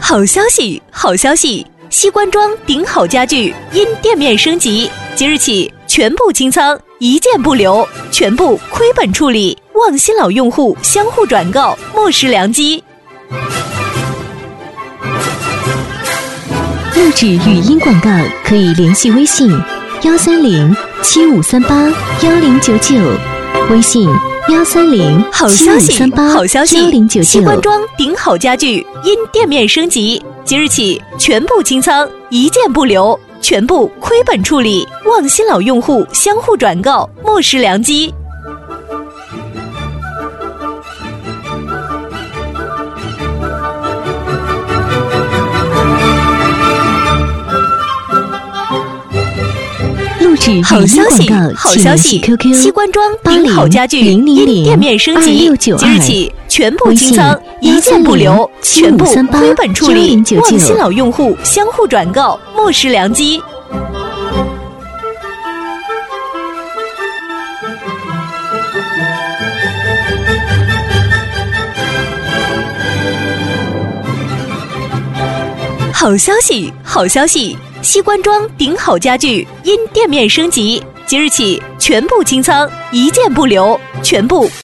好消息，好消息！西关庄顶好家具因店面升级，即日起全部清仓，一件不留，全部亏本处理，望新老用户相互转告，莫失良机。 录制语音广告可以联系微信13075381099，微信好消息，好消息！ 13075381099。 西关庄顶好家具因店面升级，即日起全部清仓，一件不留，全部亏本处理，望新老用户相互转告，莫失良机。好消息，好消息！西关庄顶好家具因店面升级，即日起全部清仓，一件不留，全部亏本处理，望新老用户相互转告，莫失良机。好消息，好消息！西关庄顶好家具因店面升级，即日起全部清仓，一件不留，全部